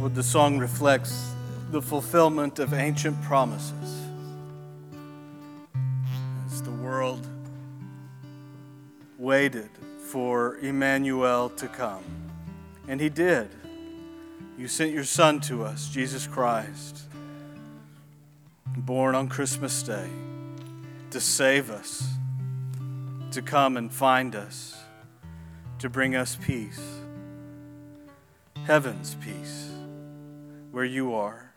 Lord, the song reflects the fulfillment of ancient promises. As the world waited for Emmanuel to come, and he did. You sent your Son to us, Jesus Christ, born on Christmas Day, to save us, to come and find us, to bring us peace, heaven's peace, where you are.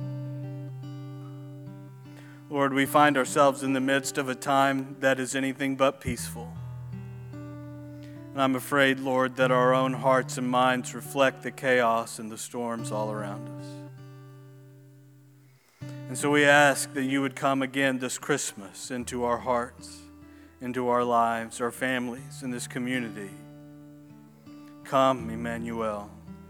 Lord, we find ourselves in the midst of a time that is anything but peaceful. And I'm afraid, Lord, that our own hearts and minds reflect the chaos and the storms all around us. And so we ask that you would come again this Christmas into our hearts, into our lives, our families, in this community. Come, Emmanuel.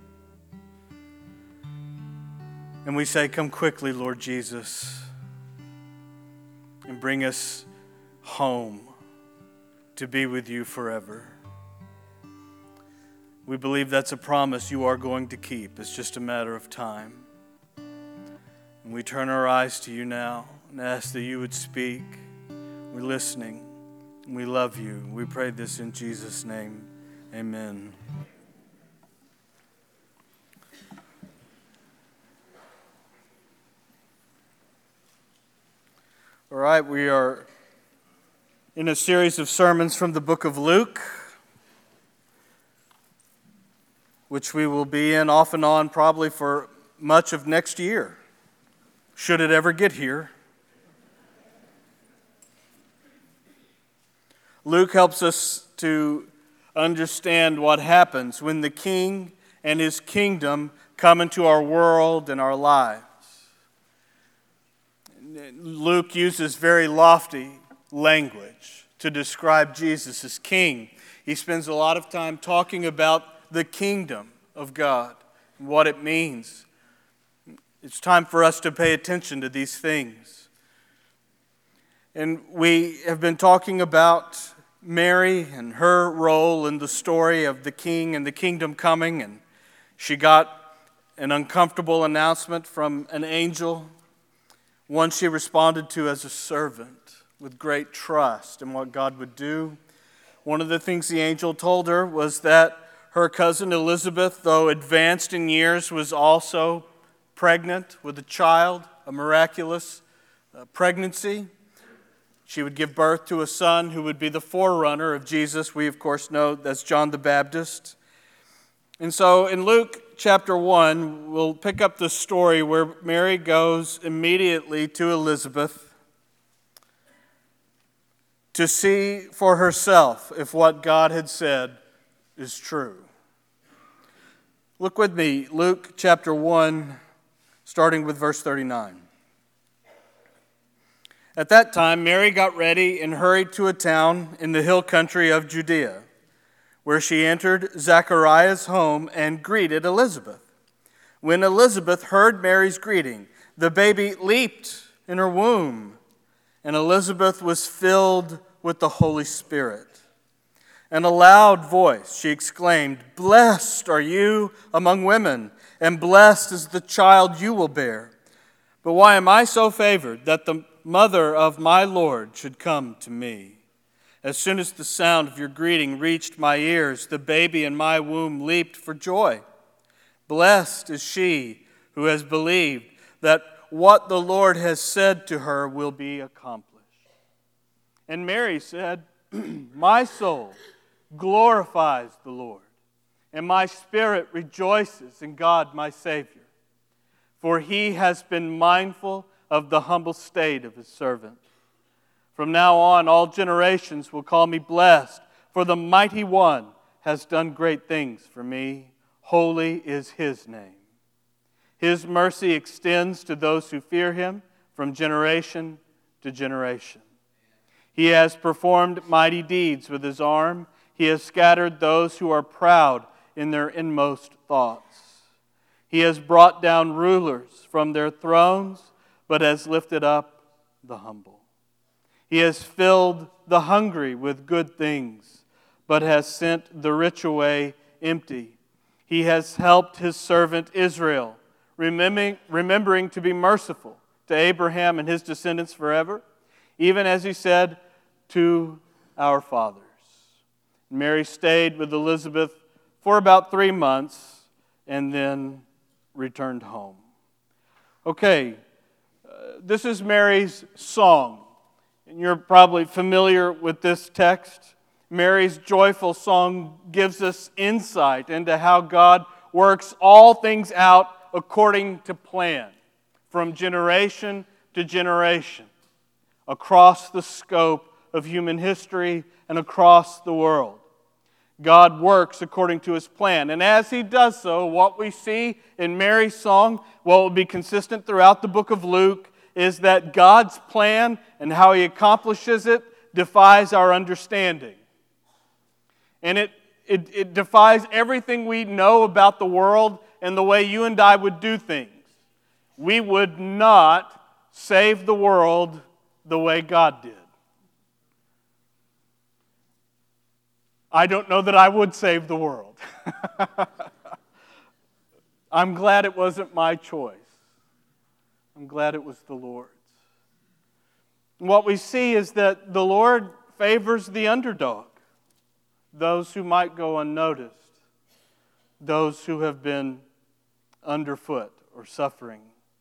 And we say, come quickly, Lord Jesus, and bring us home to be with you forever. We believe that's a promise you are going to keep. It's just a matter of time. And we turn our eyes to you now and ask that you would speak. We're listening, and we love you. We pray this in Jesus' name. Amen. All right, we are in a series of sermons from the book of Luke, which we will be in off and on probably for much of next year, should it ever get here. Luke helps us to understand what happens when the King and his kingdom come into our world and our lives. Luke uses very lofty language to describe Jesus as king. He spends a lot of time talking about the kingdom of God and what it means. It's time for us to pay attention to these things. And we have been talking about Mary and her role in the story of the king and the kingdom coming. And she got an uncomfortable announcement from an angel, one she responded to as a servant with great trust in what God would do. One of the things the angel told her was that her cousin Elizabeth, though advanced in years, was also pregnant with a child, a miraculous pregnancy. She would give birth to a son who would be the forerunner of Jesus. We, of course, know that's John the Baptist. And so in Luke chapter 1, we'll pick up the story where Mary goes immediately to Elizabeth to see for herself if what God had said is true. Look with me, Luke chapter 1, starting with verse 39. At that time, Mary got ready and hurried to a town in the hill country of Judea, where she entered Zechariah's home and greeted Elizabeth. When Elizabeth heard Mary's greeting, the baby leaped in her womb, and Elizabeth was filled with the Holy Spirit. In a loud voice, she exclaimed, "Blessed are you among women, and blessed is the child you will bear. But why am I so favored that the mother of my Lord should come to me? As soon as the sound of your greeting reached my ears, the baby in my womb leaped for joy. Blessed is she who has believed that what the Lord has said to her will be accomplished." And Mary said, "My soul glorifies the Lord, and my spirit rejoices in God my Savior. For he has been mindful of the humble state of his servant. From now on, all generations will call me blessed, for the Mighty One has done great things for me. Holy is his name. His mercy extends to those who fear him from generation to generation. He has performed mighty deeds with his arm. He has scattered those who are proud in their inmost thoughts. He has brought down rulers from their thrones, but has lifted up the humble. He has filled the hungry with good things, but has sent the rich away empty. He has helped his servant Israel, remembering to be merciful to Abraham and his descendants forever, even as he said to our fathers. Mary stayed with Elizabeth for about 3 months and then returned home. Okay, this is Mary's song. And you're probably familiar with this text. Mary's joyful song gives us insight into how God works all things out according to plan, from generation to generation, across the scope of human history and across the world. God works according to His plan. And as He does so, what we see in Mary's song, what will be consistent throughout the book of Luke, is that God's plan and how He accomplishes it defies our understanding. And it defies everything we know about the world and the way you and I would do things. We would not save the world the way God did. I don't know that I would save the world. I'm glad it wasn't my choice. I'm glad it was the Lord's. And what we see is that the Lord favors the underdog, those who might go unnoticed, those who have been underfoot or suffering.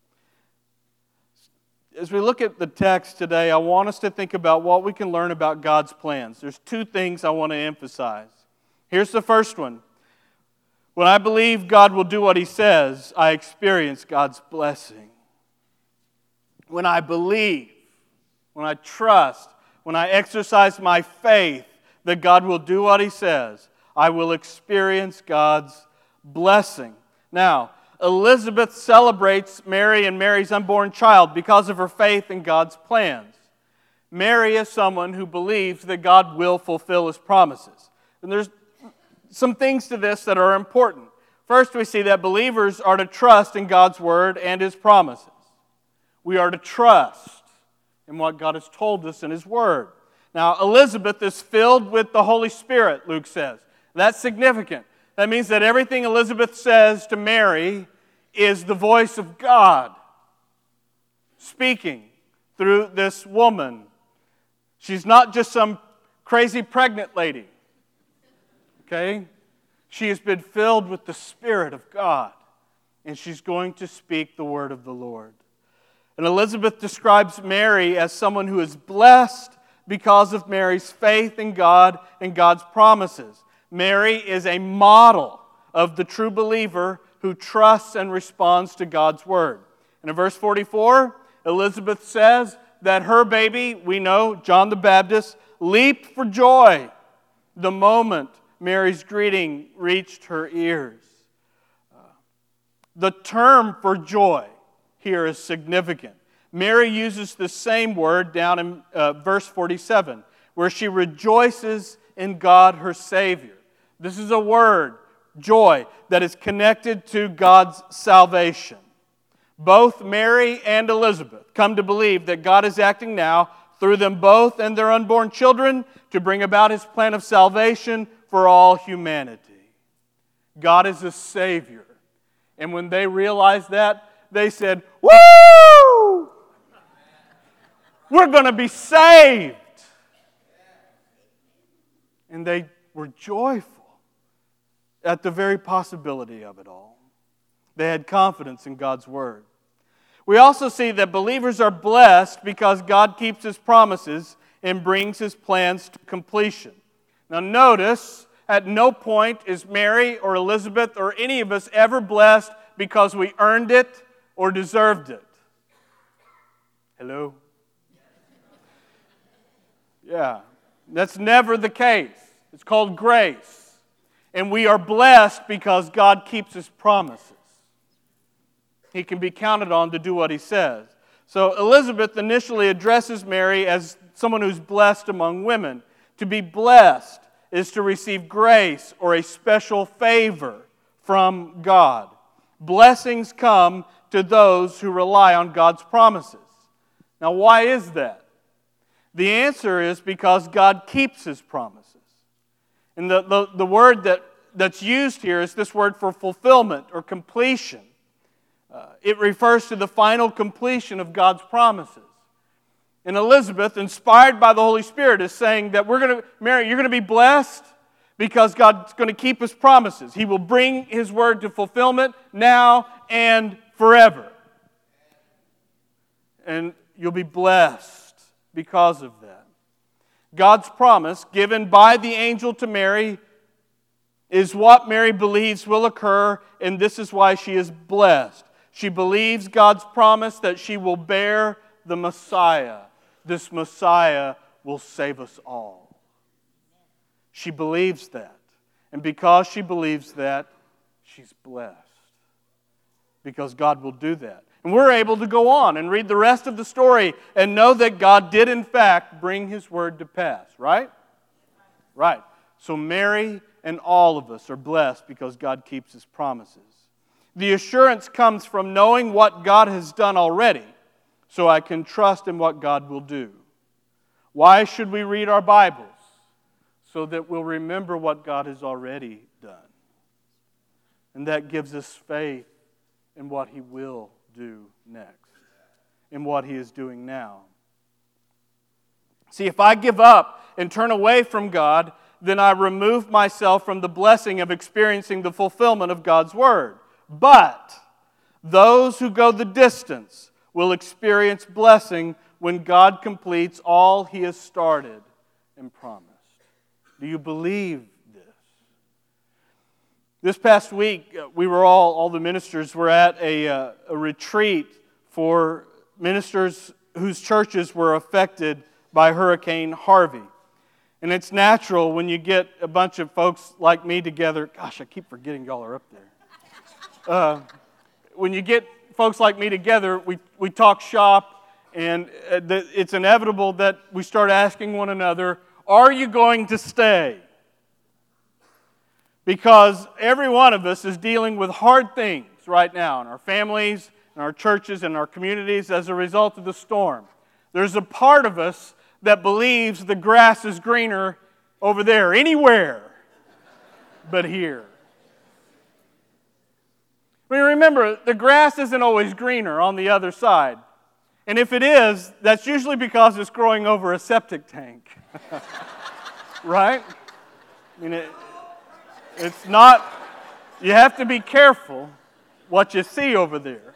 As we look at the text today, I want us to think about what we can learn about God's plans. There's 2 things I want to emphasize. Here's the first one. When I believe God will do what He says, I experience God's blessing. When I believe, when I trust, when I exercise my faith that God will do what He says, I will experience God's blessing. Now, Elizabeth celebrates Mary and Mary's unborn child because of her faith in God's plans. Mary is someone who believes that God will fulfill His promises. And there's some things to this that are important. First, we see that believers are to trust in God's Word and His promises. We are to trust in what God has told us in His Word. Now, Elizabeth is filled with the Holy Spirit, Luke says. That's significant. That means that everything Elizabeth says to Mary is the voice of God speaking through this woman. She's not just some crazy pregnant lady. Okay? She has been filled with the Spirit of God, and she's going to speak the word of the Lord. And Elizabeth describes Mary as someone who is blessed because of Mary's faith in God and God's promises. Mary is a model of the true believer who trusts and responds to God's word. And in verse 44, Elizabeth says that her baby, we know, John the Baptist, leaped for joy the moment Mary's greeting reached her ears. The term for joy here is significant. Mary uses the same word down in verse 47, where she rejoices in God her Savior. This is a word, joy, that is connected to God's salvation. Both Mary and Elizabeth come to believe that God is acting now through them both and their unborn children to bring about His plan of salvation for all humanity. God is a Savior. And when they realized that, they said, "Woo! We're going to be saved." And they were joyful at the very possibility of it all. They had confidence in God's Word. We also see that believers are blessed because God keeps His promises and brings His plans to completion. Now notice, at no point is Mary or Elizabeth or any of us ever blessed because we earned it or deserved it. Hello? Yeah, that's never the case. It's called grace. And we are blessed because God keeps His promises. He can be counted on to do what He says. So Elizabeth initially addresses Mary as someone who's blessed among women. To be blessed is to receive grace or a special favor from God. Blessings come to those who rely on God's promises. Now, why is that? The answer is because God keeps His promises. And the word that's used here is this word for fulfillment or completion. It refers to the final completion of God's promises. And Elizabeth, inspired by the Holy Spirit, is saying that Mary, you're going to be blessed because God's going to keep His promises. He will bring His word to fulfillment now and forever. And you'll be blessed because of that. God's promise given by the angel to Mary is what Mary believes will occur, and this is why she is blessed. She believes God's promise that she will bear the Messiah. This Messiah will save us all. She believes that. And because she believes that, she's blessed. Because God will do that. And we're able to go on and read the rest of the story and know that God did in fact bring His word to pass. Right? Right. So Mary and all of us are blessed because God keeps His promises. The assurance comes from knowing what God has done already, so I can trust in what God will do. Why should we read our Bibles? So that we'll remember what God has already done. And that gives us faith in what He will do next, in what He is doing now. See, if I give up and turn away from God, then I remove myself from the blessing of experiencing the fulfillment of God's Word. But those who go the distance will experience blessing when God completes all He has started and promised. Do you believe this? This past week, we were all the ministers were at a retreat for ministers whose churches were affected by Hurricane Harvey. And it's natural when you get a bunch of folks like me together. Gosh, I keep forgetting y'all are up there. When you get folks like me together, we talk shop, and it's inevitable that we start asking one another, are you going to stay? Because every one of us is dealing with hard things right now in our families, in our churches, in our communities as a result of the storm. There's a part of us that believes the grass is greener over there, anywhere but here. I mean, remember, the grass isn't always greener on the other side. And if it is, that's usually because it's growing over a septic tank. Right? I mean, it's not, you have to be careful what you see over there.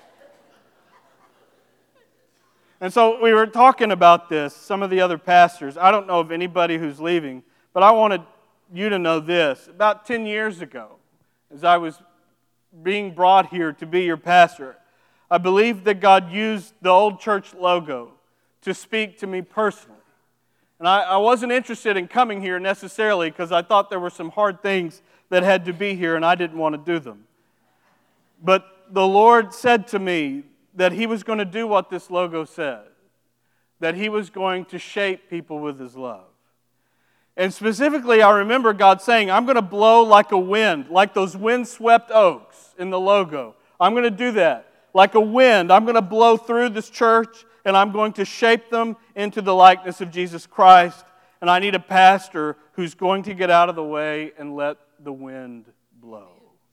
And so we were talking about this, some of the other pastors. I don't know of anybody who's leaving, but I wanted you to know this. About 10 years ago, as I was being brought here to be your pastor, I believe that God used the old church logo to speak to me personally. And I wasn't interested in coming here necessarily because I thought there were some hard things that had to be here and I didn't want to do them. But the Lord said to me that He was going to do what this logo said, that He was going to shape people with His love. And specifically, I remember God saying, I'm going to blow like a wind, like those wind-swept oaks in the logo. I'm going to do that. Like a wind, I'm going to blow through this church, and I'm going to shape them into the likeness of Jesus Christ. And I need a pastor who's going to get out of the way and let the wind blow.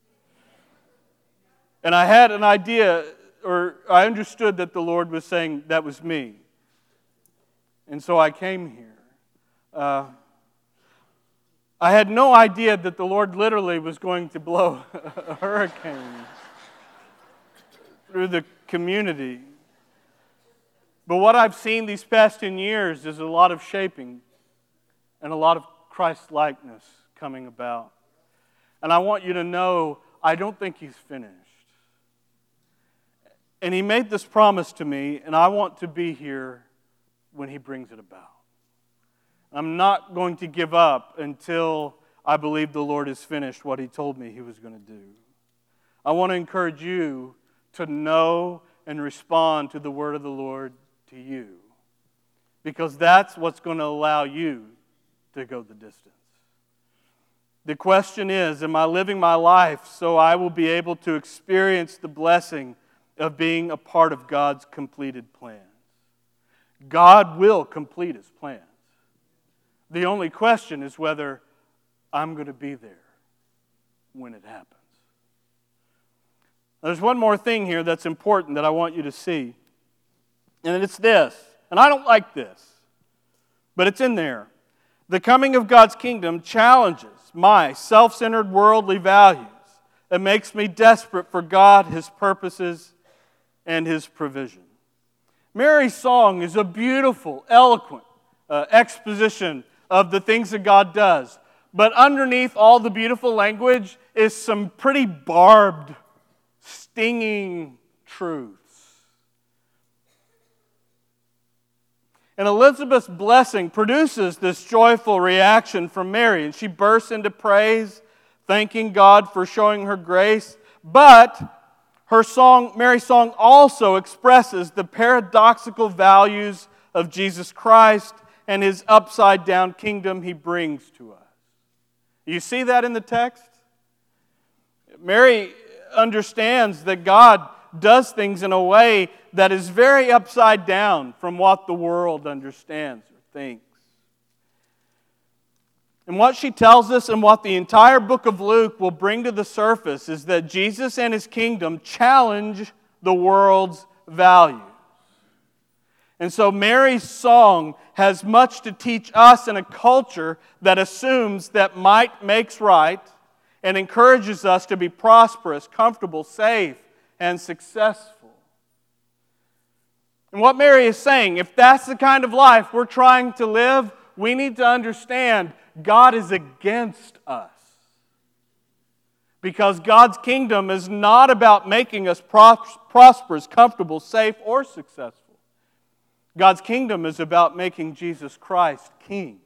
And I had an idea, or I understood that the Lord was saying that was me. And so I came here. I had no idea that the Lord literally was going to blow a hurricane through the community. But what I've seen these past 10 years is a lot of shaping and a lot of Christ-likeness coming about. And I want you to know, I don't think He's finished. And He made this promise to me, and I want to be here when He brings it about. I'm not going to give up until I believe the Lord has finished what He told me He was going to do. I want to encourage you to know and respond to the word of the Lord to you, because that's what's going to allow you to go the distance. The question is, am I living my life so I will be able to experience the blessing of being a part of God's completed plans? God will complete His plans. The only question is whether I'm going to be there when it happens. There's one more thing here that's important that I want you to see. And it's this. And I don't like this, but it's in there. The coming of God's kingdom challenges my self-centered worldly values. It makes me desperate for God, His purposes, and His provision. Mary's song is a beautiful, eloquent exposition of the things that God does. But underneath all the beautiful language is some pretty barbed, stinging truths. And Elizabeth's blessing produces this joyful reaction from Mary, and she bursts into praise, thanking God for showing her grace. But her song, Mary's song, also expresses the paradoxical values of Jesus Christ and His upside-down kingdom He brings to us. You see that in the text? Mary understands that God does things in a way that is very upside down from what the world understands or thinks. And what she tells us and what the entire book of Luke will bring to the surface is that Jesus and His kingdom challenge the world's values. And so Mary's song has much to teach us in a culture that assumes that might makes right and encourages us to be prosperous, comfortable, safe, and successful. And what Mary is saying, if that's the kind of life we're trying to live, we need to understand God is against us. Because God's kingdom is not about making us prosperous, comfortable, safe, or successful. God's kingdom is about making Jesus Christ king.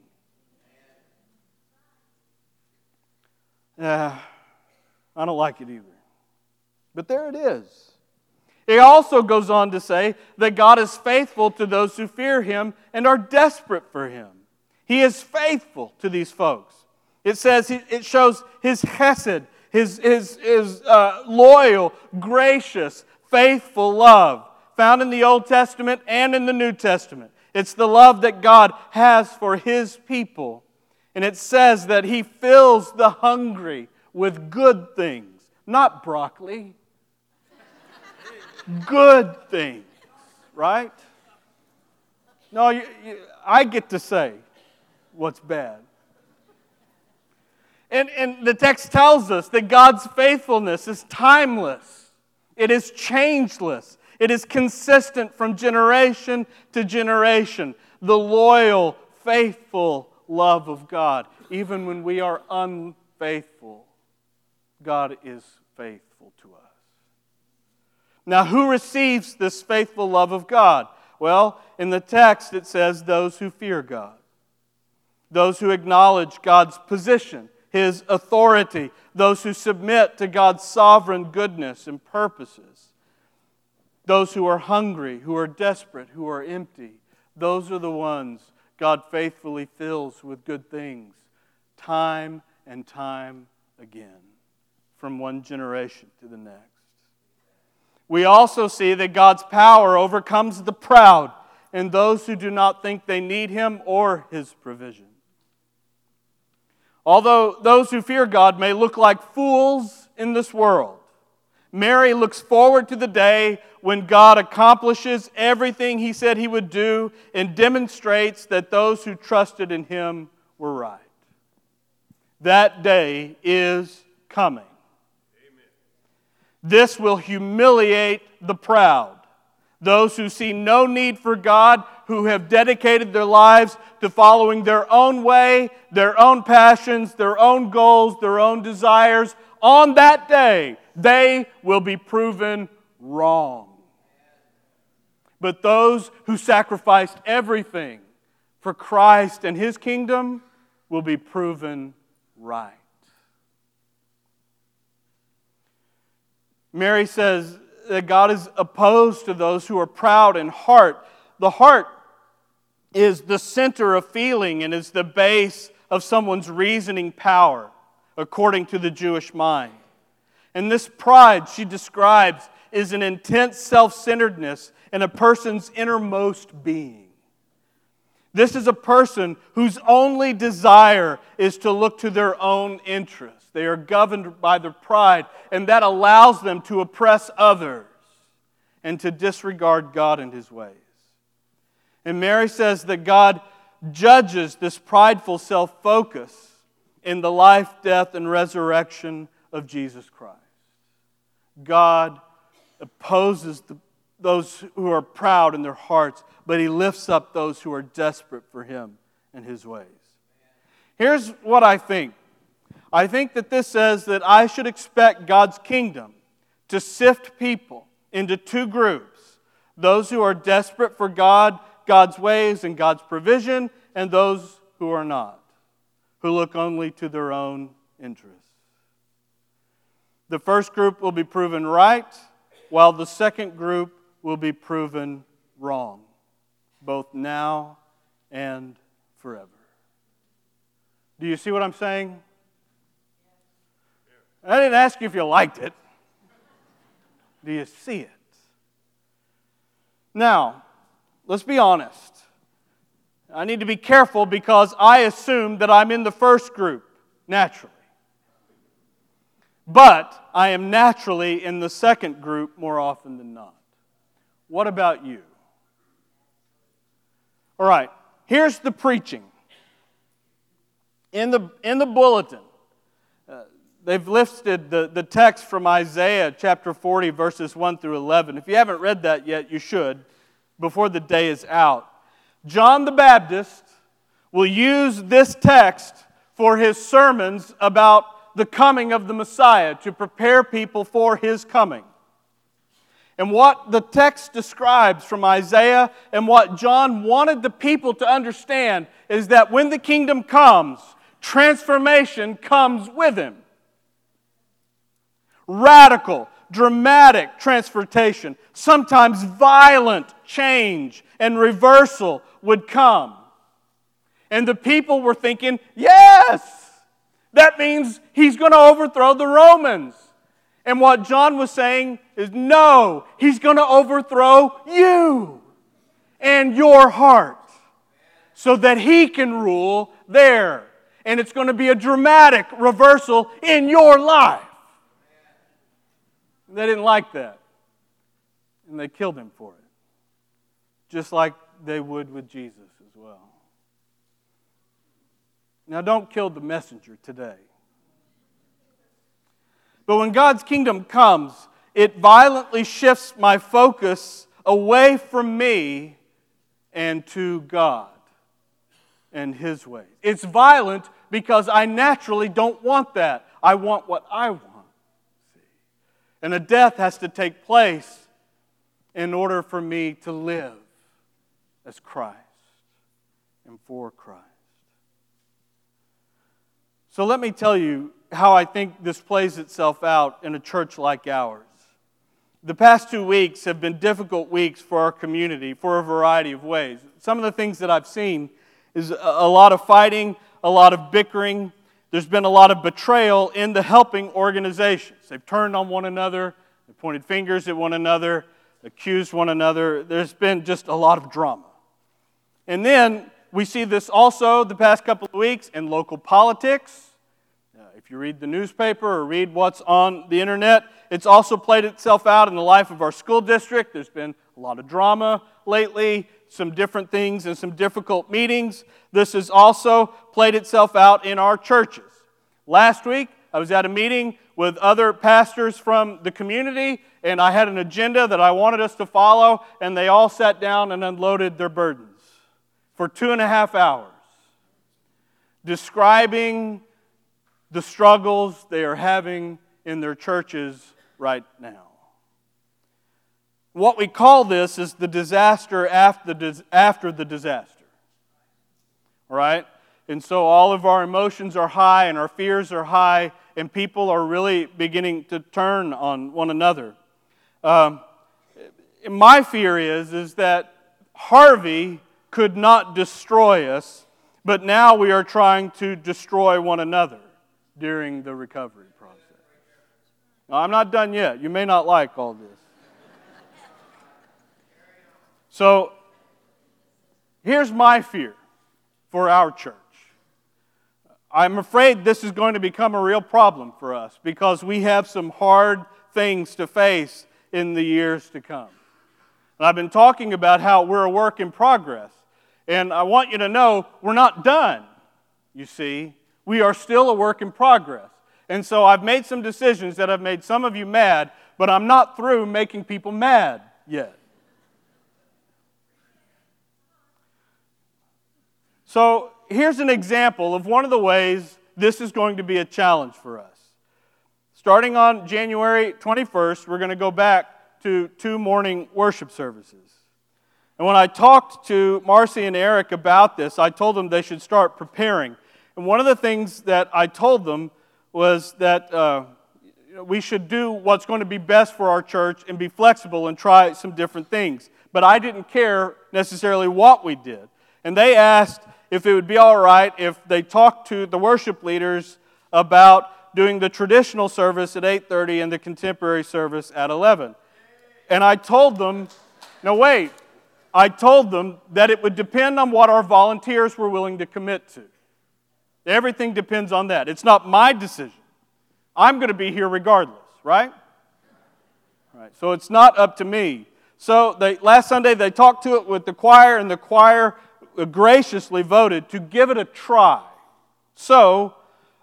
I don't like it either. But there it is. It also goes on to say that God is faithful to those who fear Him and are desperate for Him. He is faithful to these folks. It says, it shows His chesed, His loyal, gracious, faithful love, found in the Old Testament and in the New Testament. It's the love that God has for His people. And it says that He fills the hungry with good things, not broccoli. Good things, right? No, I get to say what's bad. And the text tells us that God's faithfulness is timeless. It is changeless. It is consistent from generation to generation. The loyal, faithful love of God. Even when we are unfaithful, God is faithful to us. Now, who receives this faithful love of God? Well, in the text it says those who fear God. Those who acknowledge God's position, His authority. Those who submit to God's sovereign goodness and purposes. Those who are hungry, who are desperate, who are empty. Those are the ones God faithfully fills with good things, time and time again, from one generation to the next. We also see that God's power overcomes the proud and those who do not think they need Him or His provision. Although those who fear God may look like fools in this world, Mary looks forward to the day when God accomplishes everything He said He would do and demonstrates that those who trusted in Him were right. That day is coming. This will humiliate the proud, those who see no need for God, who have dedicated their lives to following their own way, their own passions, their own goals, their own desires. On that day, they will be proven wrong. But those who sacrificed everything for Christ and His kingdom will be proven right. Mary says that God is opposed to those who are proud in heart. The heart is the center of feeling and is the base of someone's reasoning power, according to the Jewish mind. And this pride, she describes, is an intense self-centeredness in a person's innermost being. This is a person whose only desire is to look to their own interests. They are governed by their pride, and that allows them to oppress others and to disregard God and His ways. And Mary says that God judges this prideful self-focus in the life, death, and resurrection of Jesus Christ. God opposes those who are proud in their hearts, but He lifts up those who are desperate for Him and His ways. Here's what I think. I think that this says that I should expect God's kingdom to sift people into two groups: those who are desperate for God, God's ways, and God's provision, and those who are not, who look only to their own interests. The first group will be proven right, while the second group will be proven wrong, both now and forever. Do you see what I'm saying? I didn't ask you if you liked it. Do you see it? Now, let's be honest. I need to be careful because I assume that I'm in the first group, naturally. But I am naturally in the second group more often than not. What about you? All right, here's the preaching. In the bulletin, they've listed the text from Isaiah chapter 40, verses 1 through 11. If you haven't read that yet, you should, before the day is out. John the Baptist will use this text for his sermons about the coming of the Messiah, to prepare people for His coming. And what the text describes from Isaiah and what John wanted the people to understand is that when the kingdom comes, transformation comes with Him. Radical, dramatic transformation, sometimes violent change and reversal would come. And the people were thinking, yes! That means He's going to overthrow the Romans. And what John was saying is, no, He's going to overthrow you and your heart so that He can rule there. And it's going to be a dramatic reversal in your life. They didn't like that. And they killed Him for it. Just like they would with Jesus as well. Now, don't kill the messenger today. But when God's kingdom comes, it violently shifts my focus away from me and to God and His ways. It's violent because I naturally don't want that. I want what I want. See? And a death has to take place in order for me to live as Christ and for Christ. So let me tell you how I think this plays itself out in a church like ours. The past 2 weeks have been difficult weeks for our community for a variety of ways. Some of the things that I've seen is a lot of fighting, a lot of bickering. There's been a lot of betrayal in the helping organizations. They've turned on one another, they've pointed fingers at one another, accused one another. There's been just a lot of drama. And then we see this also the past couple of weeks in local politics. If you read the newspaper or read what's on the internet, it's also played itself out in the life of our school district. There's been a lot of drama lately, some different things and some difficult meetings. This has also played itself out in our churches. Last week, I was at a meeting with other pastors from the community, and I had an agenda that I wanted us to follow, and they all sat down and unloaded their burdens for 2.5 hours, describing the struggles they are having in their churches right now. What we call this is the disaster after the disaster. All right? And so all of our emotions are high and our fears are high, and people are really beginning to turn on one another. My fear is that Harvey could not destroy us, but now we are trying to destroy one another during the recovery process. Now, I'm not done yet. You may not like all this. So, here's my fear for our church. I'm afraid this is going to become a real problem for us because we have some hard things to face in the years to come. And I've been talking about how we're a work in progress. And I want you to know we're not done, you see. We are still a work in progress. And so I've made some decisions that have made some of you mad, but I'm not through making people mad yet. So here's an example of one of the ways this is going to be a challenge for us. Starting on January 21st, we're going to go back to 2 morning worship services. And when I talked to Marcy and Eric about this, I told them they should start preparing. And one of the things that I told them was that we should do what's going to be best for our church and be flexible and try some different things. But I didn't care necessarily what we did. And they asked if it would be all right if they talked to the worship leaders about doing the traditional service at 8:30 and the contemporary service at 11. And I told them, I told them that it would depend on what our volunteers were willing to commit to. Everything depends on that. It's not my decision. I'm going to be here regardless, right? Right. So it's not up to me. So last Sunday they talked to it with the choir, and the choir graciously voted to give it a try. So,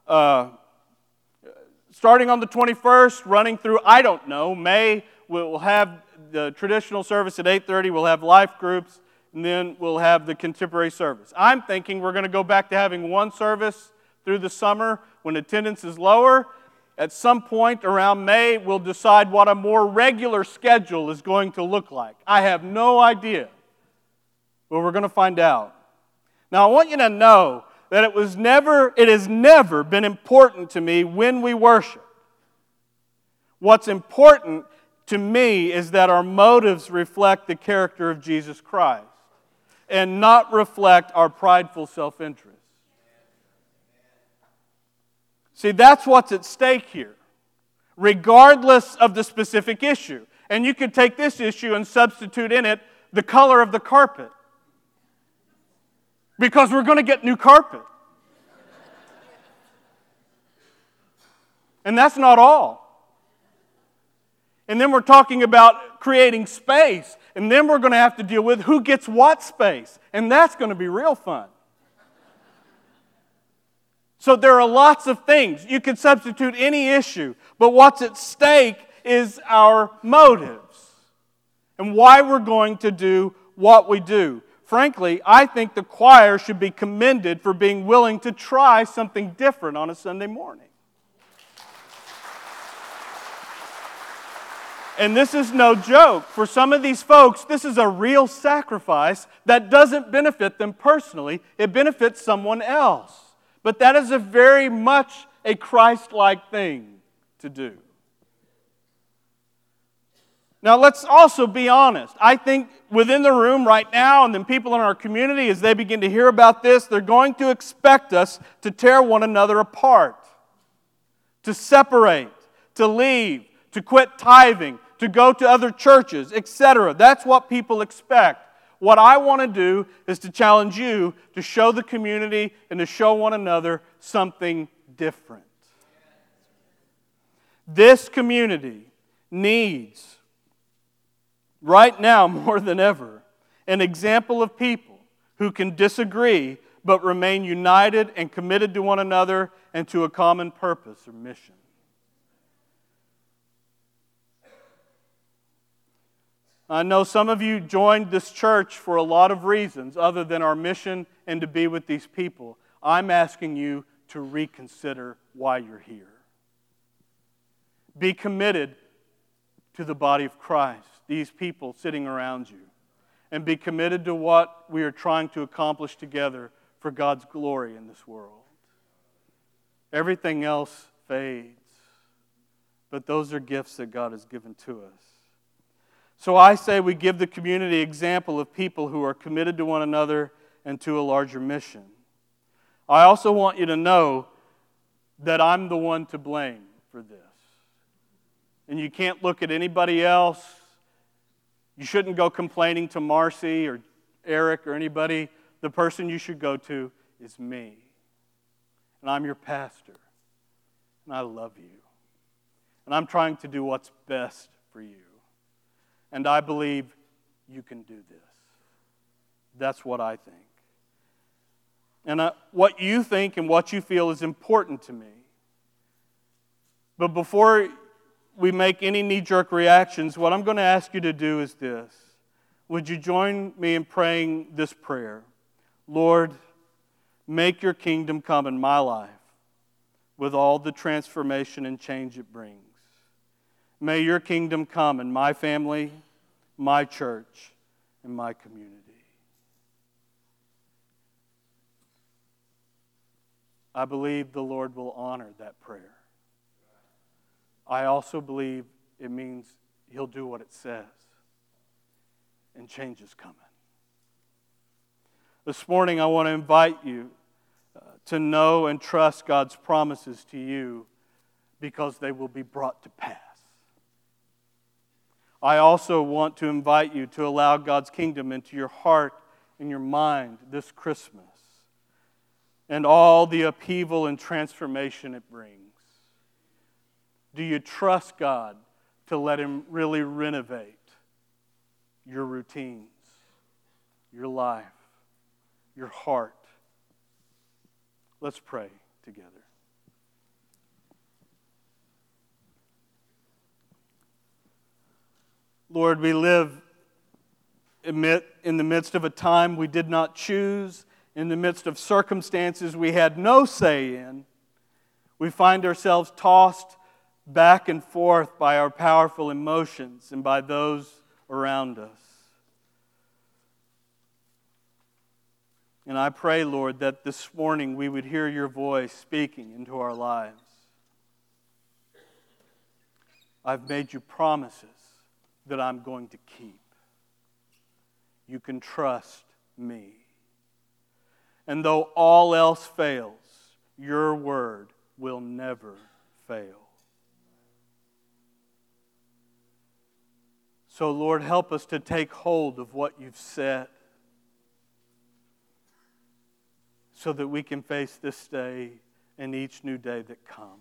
starting on the 21st, running through, I don't know, May, we'll have the traditional service at 8:30, we'll have life groups, and then we'll have the contemporary service. I'm thinking we're going to go back to having one service through the summer when attendance is lower. At some point around May, we'll decide what a more regular schedule is going to look like. I have no idea, but we're going to find out. Now, I want you to know that it has never been important to me when we worship. What's important to me is that our motives reflect the character of Jesus Christ and not reflect our prideful self-interest. See, that's what's at stake here, regardless of the specific issue. And you could take this issue and substitute in it the color of the carpet, because we're going to get new carpet. And that's not all. And then we're talking about creating space. And then we're going to have to deal with who gets what space. And that's going to be real fun. So there are lots of things. You could substitute any issue. But what's at stake is our motives and why we're going to do what we do. Frankly, I think the choir should be commended for being willing to try something different on a Sunday morning. And this is no joke. For some of these folks, this is a real sacrifice that doesn't benefit them personally. It benefits someone else. But that is very much a Christ-like thing to do. Now, let's also be honest. I think within the room right now, and then people in our community, as they begin to hear about this, they're going to expect us to tear one another apart, to separate, to leave, to quit tithing, to go to other churches, etc. That's what people expect. What I want to do is to challenge you to show the community and to show one another something different. This community needs, right now more than ever, an example of people who can disagree but remain united and committed to one another and to a common purpose or mission. I know some of you joined this church for a lot of reasons other than our mission and to be with these people. I'm asking you to reconsider why you're here. Be committed to the body of Christ, these people sitting around you, and be committed to what we are trying to accomplish together for God's glory in this world. Everything else fades, but those are gifts that God has given to us. So I say we give the community example of people who are committed to one another and to a larger mission. I also want you to know that I'm the one to blame for this. And you can't look at anybody else. You shouldn't go complaining to Marcy or Eric or anybody. The person you should go to is me. and I'm your pastor, and I love you. And I'm trying to do what's best for you. And I believe you can do this. That's what I think. And what you think and what you feel is important to me. But before we make any knee-jerk reactions, what I'm going to ask you to do is this. Would you join me in praying this prayer? Lord, make your kingdom come in my life with all the transformation and change it brings. May your kingdom come in my family, my church, and my community. I believe the Lord will honor that prayer. I also believe it means He'll do what it says, and change is coming. This morning I want to invite you to know and trust God's promises to you because they will be brought to pass. I also want to invite you to allow God's kingdom into your heart and your mind this Christmas and all the upheaval and transformation it brings. Do you trust God to let Him really renovate your routines, your life, your heart? Let's pray together. Lord, we live in the midst of a time we did not choose, in the midst of circumstances we had no say in. We find ourselves tossed back and forth by our powerful emotions and by those around us. And I pray, Lord, that this morning we would hear your voice speaking into our lives. I've made you promises that I'm going to keep. You can trust me. And though all else fails, your word will never fail. So, Lord, help us to take hold of what you've said so that we can face this day and each new day that comes.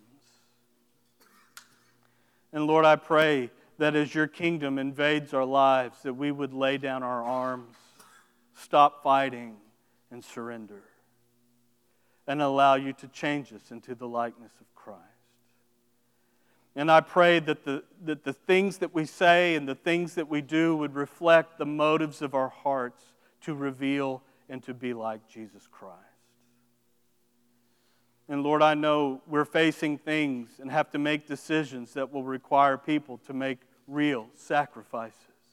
And Lord, I pray that as your kingdom invades our lives, that we would lay down our arms, stop fighting, and surrender, and allow you to change us into the likeness of Christ. And I pray that the things that we say and the things that we do would reflect the motives of our hearts to reveal and to be like Jesus Christ. And Lord, I know we're facing things and have to make decisions that will require people to make real sacrifices.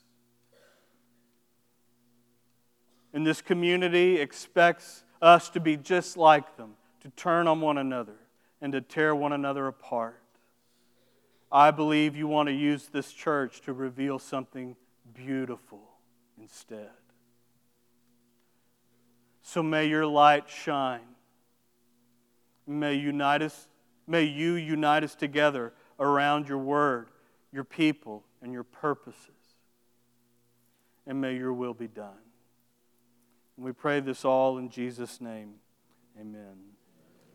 And this community expects us to be just like them, to turn on one another and to tear one another apart. I believe you want to use this church to reveal something beautiful instead. So may your light shine. May you unite us together around your word, your people, and your purposes. And may your will be done. And we pray this all in Jesus' name. Amen.